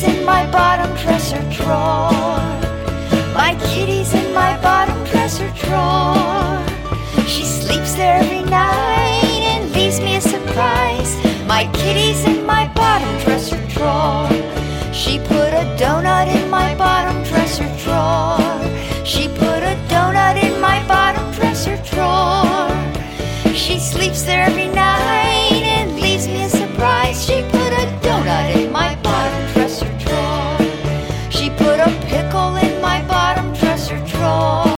in my bottom dresser drawer. My kitty's in my bottom dresser drawer. She sleeps there every night and leaves me a surprise. My kitty's in my bottom dresser drawer. She put a donut in my bottom dresser drawer. She put a donut in my bottom dresser drawer. She sleeps there every night